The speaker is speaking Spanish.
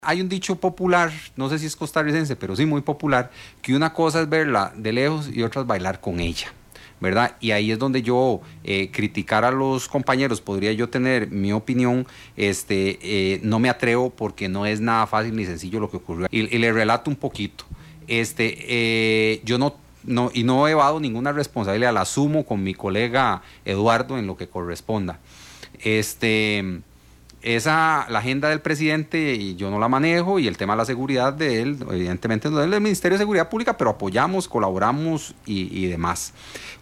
Hay un dicho popular, no sé si es costarricense, pero sí muy popular, que una cosa es verla de lejos y otra es bailar con ella, ¿verdad? Y ahí es donde yo criticar a los compañeros, podría yo tener mi opinión, no me atrevo porque no es nada fácil ni sencillo lo que ocurrió. Y le relato un poquito. Yo no he evado ninguna responsabilidad, la asumo con mi colega Eduardo en lo que corresponda. Este la agenda del presidente y yo no la manejo, y el tema de la seguridad de él, evidentemente no es del Ministerio de Seguridad Pública, pero apoyamos, colaboramos y demás.